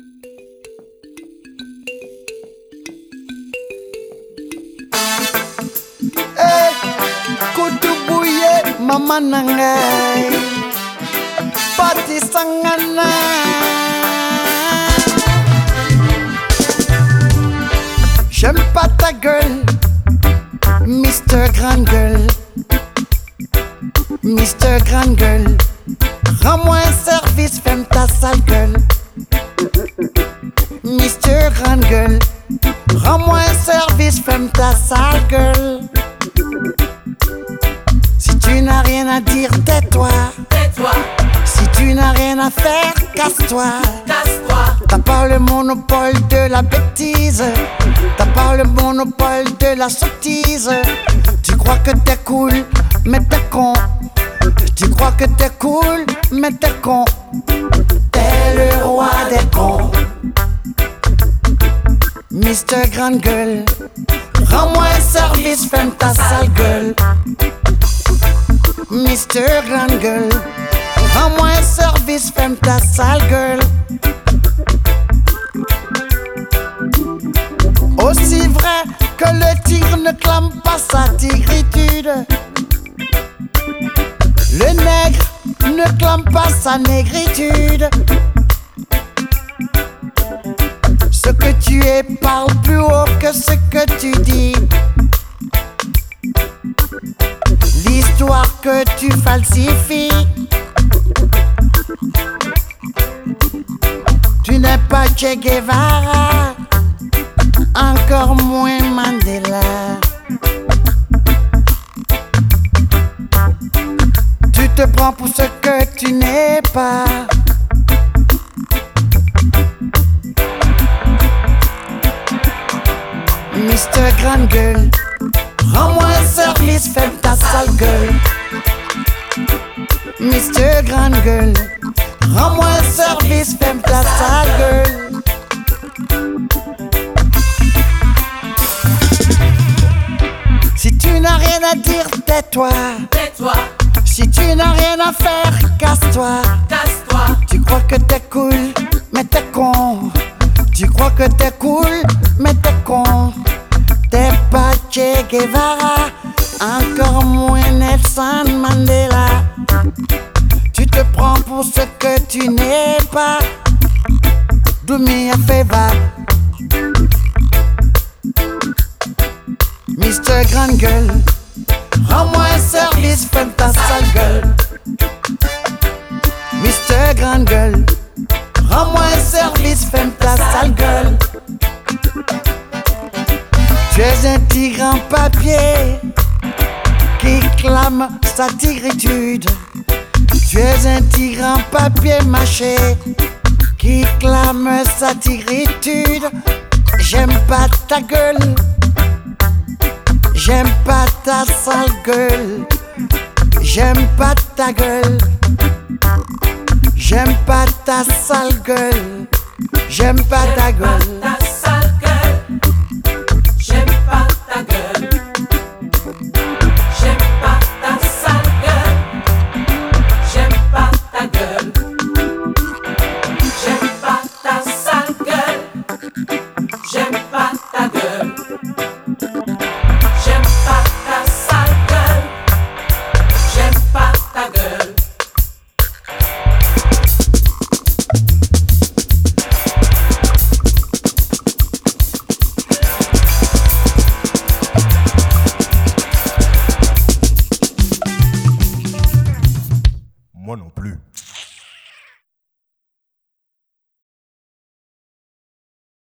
Hey, Koutoubouye, maman nangay, Pati sangana. J'aime pas ta gueule, Mr. Grande Gueule. Mr. Grande Gueule, rends-moi un service, ferme ta sale gueule. Mr. Grande Gueule, rends-moi un service, ferme ta sale gueule. Si tu n'as rien à dire, tais-toi. Tais-toi, Si tu n'as rien à faire, casse-toi. casse-toi. T'as pas le monopole de la bêtise, t'as pas le monopole de la sottise. Tu crois que t'es cool, mais t'es con. Tu crois que t'es cool, mais t'es con. T'es le roi des cons. Mr. Grande Gueule, rends-moi un service, ferme ta sale gueule. Mr. Grande Gueule, rends-moi un service, ferme ta sale gueule. Aussi vrai que le tigre ne clame pas sa tigritude, le nègre ne clame pas sa négritude. Ce que tu es parle plus haut que ce que tu dis. L'histoire que tu falsifies, tu n'es pas Che Guevara, encore moins Mandela. Tu te prends pour ce que tu n'es pas. Mr. Grande Gueule, rends-moi un service, ferme ta sale gueule. Mr. Grande Gueule, rends-moi un service, ferme ta sale gueule. Si tu n'as rien à dire, tais-toi. Tais-toi, Si tu n'as rien à faire, casse-toi. casse-toi. Tu crois que t'es cool, mais t'es con. Tu crois que t'es cool, mais t'es con. T'es pas Che Guevara, encore moins Nelson Mandela. Tu te prends pour ce que tu n'es pas. Do me a favor, Mr. Grande Gueule, rends-moi un service, ferme ta sale gueule. Mr. Grande Gueule, rends-moi un service, ferme ta sale gueule. Tu es un tigre en papier qui clame sa tigritude. Tu es un tigre en papier mâché qui clame sa tigritude. J'aime pas ta gueule, j'aime pas ta sale gueule. J'aime pas ta gueule, j'aime pas ta sale gueule. J'aime pas ta gueule. Ta sale gueule, j'aime pas ta gueule. J'aime pas ta sale gueule, j'aime pas ta gueule. J'aime pas ta sale gueule, j'aime pas ta gueule. J'aime pas ta sale gueule, j'aime pas ta gueule. Moi non plus.